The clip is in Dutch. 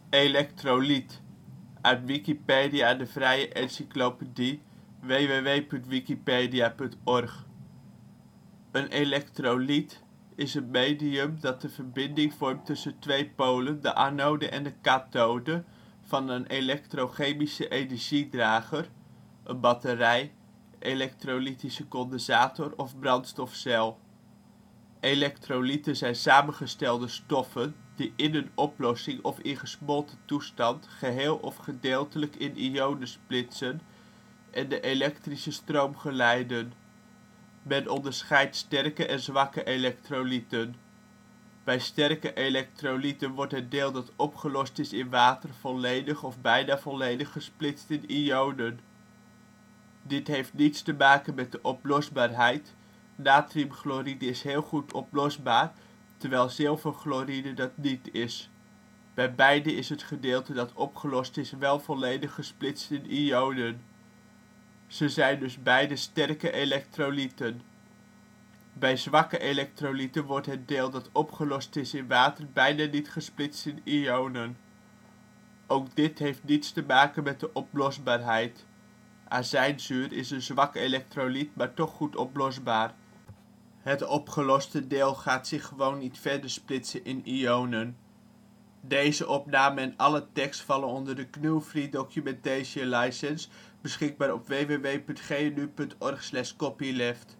Elektrolyt, uit Wikipedia, de vrije encyclopedie. www.wikipedia.org. Een elektrolyt is een medium dat de verbinding vormt tussen twee polen, de anode en de kathode, van een elektrochemische energiedrager, een batterij, elektrolytische condensator of brandstofcel. Elektrolyten zijn samengestelde stoffen die in een oplossing of in gesmolten toestand geheel of gedeeltelijk in ionen splitsen en de elektrische stroom geleiden. Men onderscheidt sterke en zwakke elektrolyten. Bij sterke elektrolyten wordt het deel dat opgelost is in water volledig of bijna volledig gesplitst in ionen. Dit heeft niets te maken met de oplosbaarheid: natriumchloride is heel goed oplosbaar, terwijl zilverchloride dat niet is. Bij beide is het gedeelte dat opgelost is wel volledig gesplitst in ionen. Ze zijn dus beide sterke elektrolyten. Bij zwakke elektrolyten wordt het deel dat opgelost is in water bijna niet gesplitst in ionen. Ook dit heeft niets te maken met de oplosbaarheid. Azijnzuur is een zwak elektrolyt, maar toch goed oplosbaar. Het opgeloste deel gaat zich gewoon niet verder splitsen in ionen. Deze opname en alle tekst vallen onder de GNU Free Documentation License, beschikbaar op www.gnu.org/copyleft.